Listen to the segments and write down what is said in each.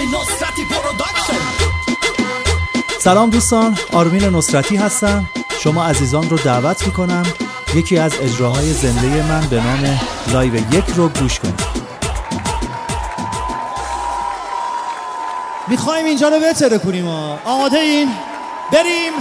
نصرتی پروداکشن. سلام دوستان، آرمین نصرتی هستم. شما عزیزان رو دعوت میکنم یکی از اجراهای زنده من به نام لایو 1 رو گوش کنید. میخوایم اینجا رو بتره کنیم. آماده این؟ بریم.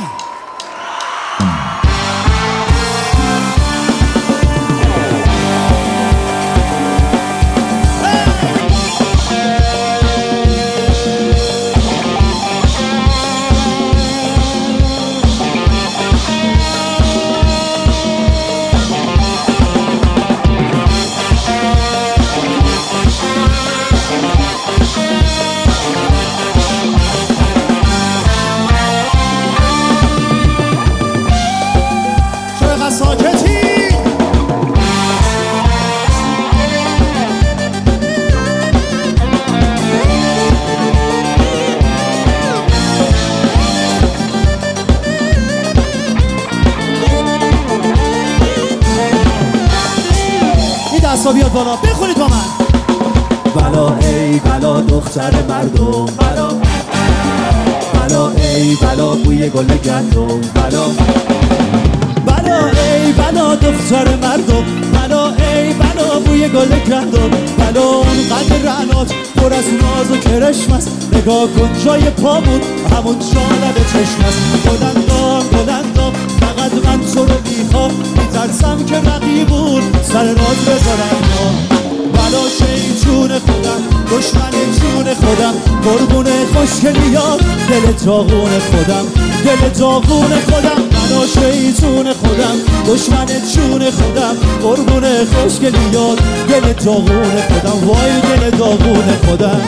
دستا بیاد بالا بخونید با من. بلا ای بلا دختر مردم، بلا بلا ای بلا بوی گل گندم، بلا بلا ای بلا دختر مردم، بلا ای بلا بوی گل گندم، بلا اونقدر رعنات پر از ناز و کرشم است. نگاه کن جای پامون همون جا لب چشم است. گلندام فقط من تو رو میخوام، میترسم که رقیبون سر راز بذارم. بلا شیطون خودم، دشمن جون خودم، قربون خوشگلیات دل داغون خودم، دل داغون خودم. بلا شیطون خودم، دشمن جون خودم، قربون خوشگلیات دل داغون خودم، وای دل داغون خودم.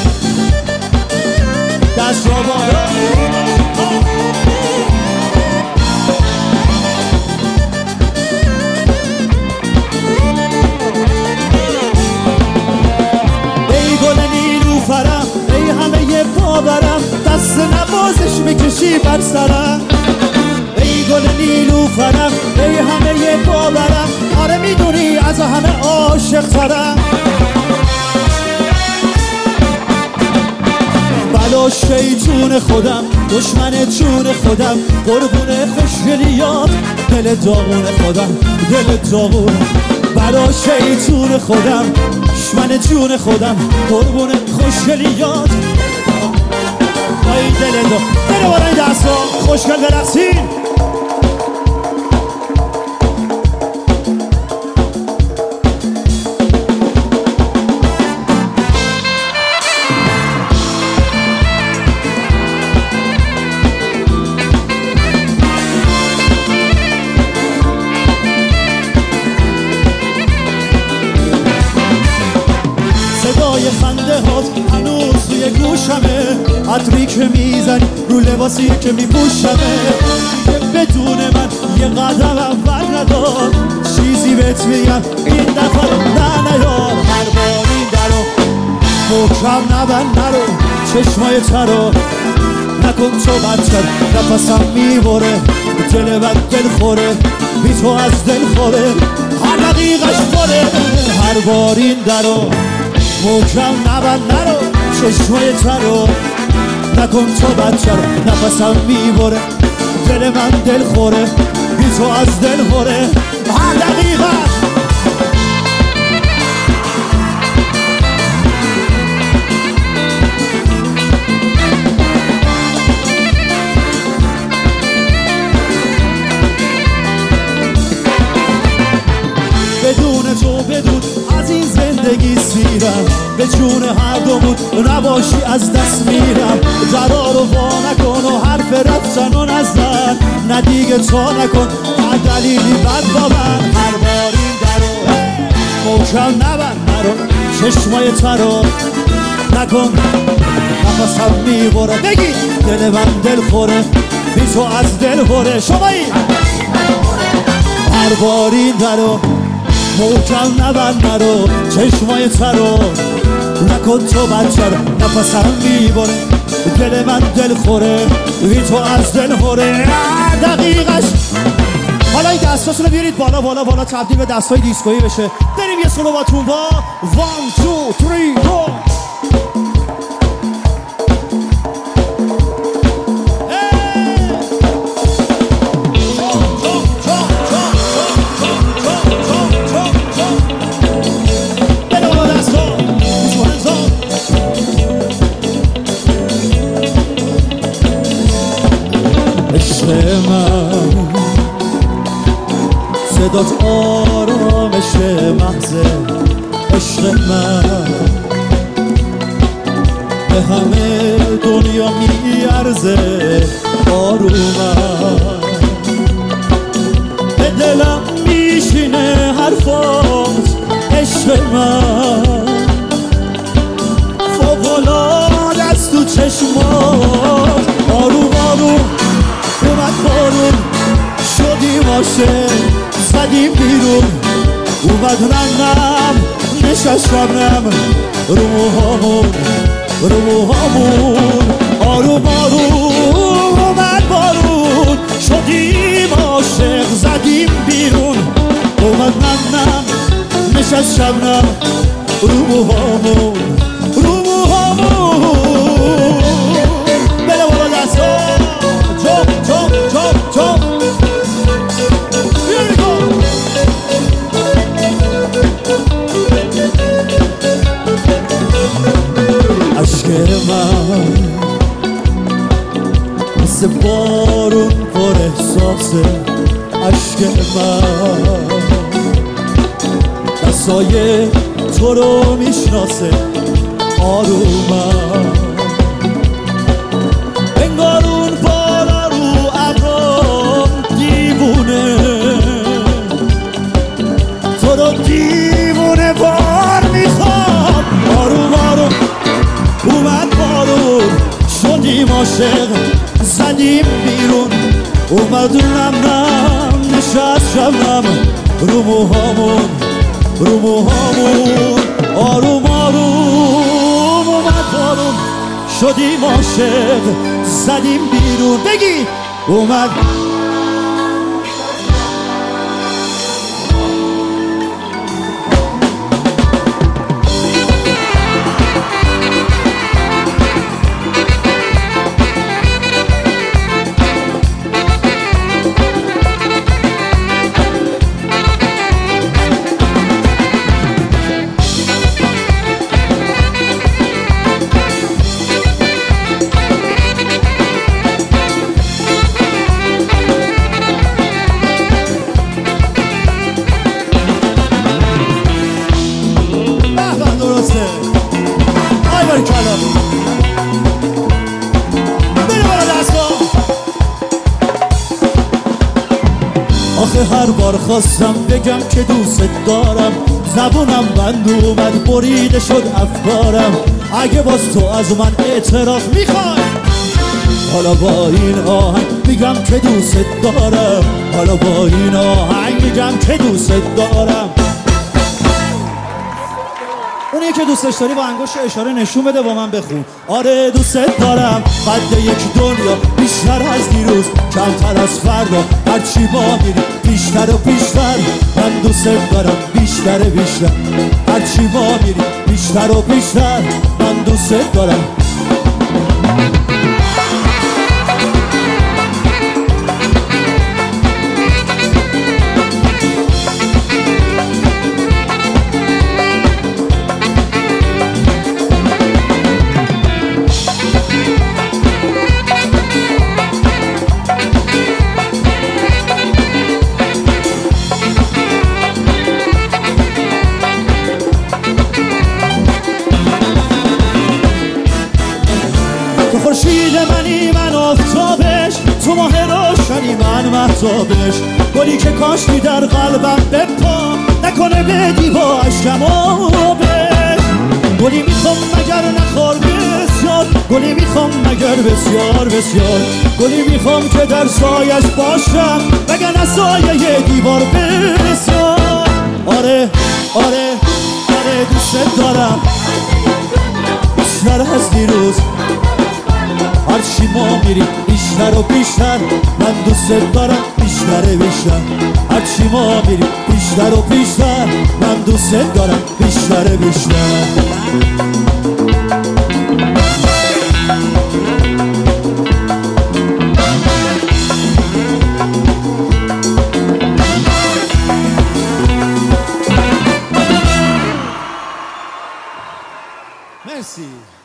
دست را بالا. ای همه باورم، دست نوازش میکشی بر سرم. ای گل نیلوفرم، ای همه باورم، آره میدونی از همه عاشق ترم. بلا شیطون خودم، دشمن جون خودم، قربون خوشگلیات دل داغون خودم، دل داغون. بلا شیطون خودم، دشمن جون خودم، قربون خوشگلیات. ای دل دو بره بالا این دستا خوشگل برقصین. صدای خنده هات هنوز توی گوشمه، عطری که میزنی رو لباسی که میپوشمه. بدون من یه قدم اول ندار، چیزی بهت میگم این دفعه نه نیار. هر بار این درو محکم نبند، نرو چشمای ترو نکن تو بدتر. نفسم میبره دل من دل خوره، بی تو از دل خوره هر دقیقش خوره. هر بار این درو محکم نبند، نرو چشمای ترو نکن تو بدتر. نفسم میبره دل من دل خوره، بی تو از دل خوره هر دقیقه. بدون تو بدون از این زندگی سیرم، به جون هر دومون نباشی از دست میرم. درا رو وا نکن و حرف رفتن و نزن، نه دیگه تا نکن هر دلیلی بد با من. هر بار این درو محکم نبند، نرو چشمای ترو نکن. نفسم میبره بگی دل من دل خوره، بی تو از دل خوره. شمایی هر بار این درو محکم نبند، نرو چشمای ترو نکن تو بدتر. نفسم میبره دل من دل خوره، بی تو از دل خوره دقیقش. حالا این دستاتون رو بیارید بالا بالا بالا، تبدیل به دستای دیسکویی بشه. بریم یه سولو با تون با 1 2 3 go. صدات آرامش محض عشق من به همه دنیا میارزه آرومم به دلم میشینه حرفات عشق من فوق‌العاده است تو چشمات آروم آروم اومد بارون شدیم عاشق زدیم بیرون اومد رنگم نشست شبنم رو موهامون آروم آروم اومد بارون شدیم عاشق زدیم بیرون اومد رنگم نشست شبنم رو موهامون بله بالا دستا جام عشق من مثل بارون پر احساسه عشق من دستای تو رو میشناسه آرومم انگارون بالا رو ابرام دیوونه تو رو دیوونه بار میخوام آروم آروم اومد بارون شدیم عاشق زدیم بیرون اومد نم نشست شبنم رو موهامون آروم آروم اومد بارون شدیم عاشق زدیم بیرون بگی اومد آخه هر بار خواستم بگم که دوست دارم زبونم بند اومد بریده شد افکارم اگه باز تو از من اعتراف میخوای حالا با این آهنگ میگم که دوست دارم حالا با این آهنگ میگم که دوست دارم اونی که دوستش داری با انگشت اشاره نشون بده با من بخون آره دوست دارم قد یک دنیا بیشتر از دیروز کمتر از فردا هرچی ما میریم بیشتر و بیشتر من دوست دارم بیشتر هرچی ما میریم بیشتر و بیشتر من دوست دارم خورشید منی من آفتابش تو ماه روشنی من مهتابش گلی که کاشتی در قلبم بپا نکنه بدی با اشکم آبش گلی میخوام مگر نخور بسیار گلی میخوام مگر بسیار گلی میخوام که در سایش باشم وگرنه سایه دیوار بسیار آره دوست دارم بیشتر از دیروز هرچی ما میریم بیشتر و بیشتر من دوست دارم بیشتر هرچی ما میریم بیشتر و بیشتر من دوست دارم بیشتر مرسی